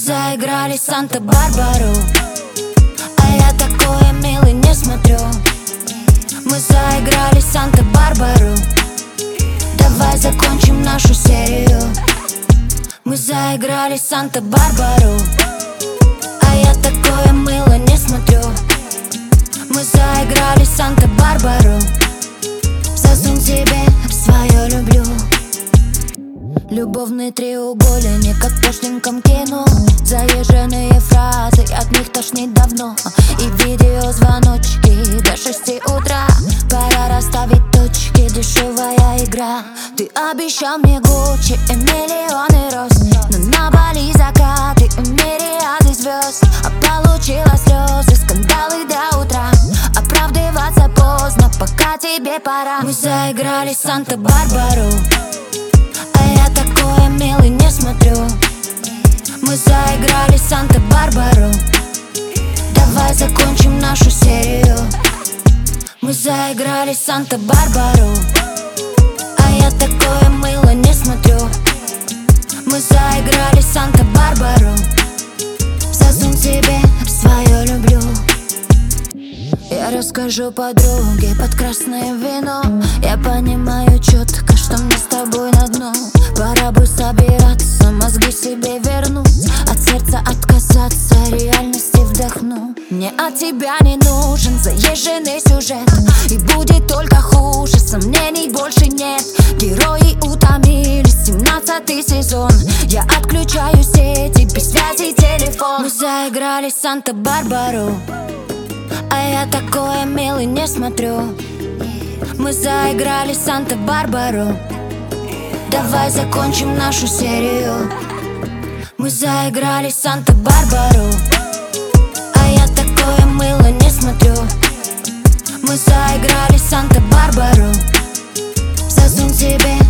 заиграли Санта-Барбару, а я такое милый не смотрю. Мы заиграли Санта-Барбару, давай закончим нашу серию. Мы заиграли Санта-Барбару, а я такое мило не смотрю. Мы заиграли Санта-Барбару, засунь себе в свое люблю. Любовный треугольник, как в пошленьком кино. Заезженные фразы, от них тошнит давно. И видеозвоночки до 6 утра. Пора расставить точки, дешевая игра. Ты обещал мне Гуччи и миллионы роз, но на Бали закаты и мириады звезд. А получила слезы, скандалы до утра. Оправдываться поздно, пока тебе пора. Мы заиграли Санта-Барбару, а я такое милый не смотрю. Мы заиграли Санта-Барбару, давай закончим нашу серию. Мы заиграли Санта-Барбару, а я такое мило не смотрю. Мы заиграли Санта-Барбару, засунь себе в свое люблю. Я расскажу подруге под красное вино. Я понимаю четко, что мне с тобой на дно. Пора бы собираться, мозги себе вернуть, от сердца отказаться, реальности вдохну. Мне от тебя не нужен заезженный сюжет, и будет только хуже, сомнений больше нет. Герои утомились, 17-й сезон. Я отключаю сети, без связи телефон. Мы заиграли Санта-Барбару, а я такое милый не смотрю. Мы заиграли Санта-Барбару, давай закончим нашу серию. Мы заиграли Санта-Барбару, а я такое мило не смотрю. Мы заиграли Санта-Барбару, засунь себе